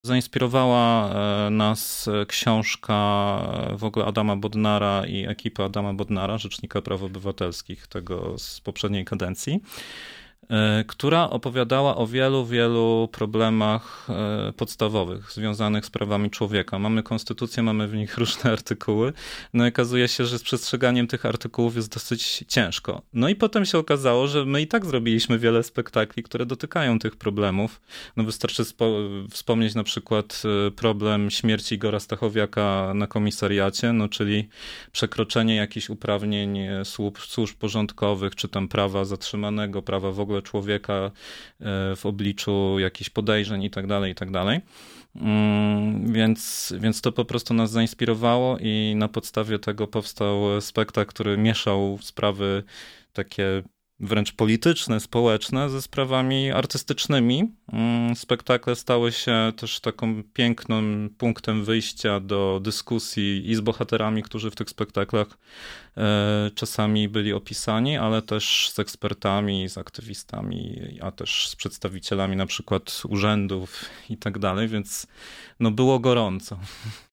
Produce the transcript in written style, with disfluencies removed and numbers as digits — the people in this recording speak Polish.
Zainspirowała nas książka w ogóle Adama Bodnara i ekipy Adama Bodnara, Rzecznika Praw Obywatelskich, tego z poprzedniej kadencji, która opowiadała o wielu, wielu problemach podstawowych związanych z prawami człowieka. Mamy konstytucję, mamy w nich różne artykuły, no i okazuje się, że z przestrzeganiem tych artykułów jest dosyć ciężko. No i potem się okazało, że my i tak zrobiliśmy wiele spektakli, które dotykają tych problemów. No wystarczy wspomnieć na przykład problem śmierci Igora Stachowiaka na komisariacie, no czyli przekroczenie jakichś uprawnień służb porządkowych, czy tam prawa zatrzymanego, prawa w ogóle człowieka w obliczu jakichś podejrzeń i tak dalej, i tak dalej. Więc to po prostu nas zainspirowało i na podstawie tego powstał spektakl, który mieszał sprawy takie wręcz polityczne, społeczne ze sprawami artystycznymi. Spektakle stały się też taką pięknym punktem wyjścia do dyskusji i z bohaterami, którzy w tych spektaklach czasami byli opisani, ale też z ekspertami, z aktywistami, a też z przedstawicielami na przykład urzędów i tak dalej, więc no było gorąco.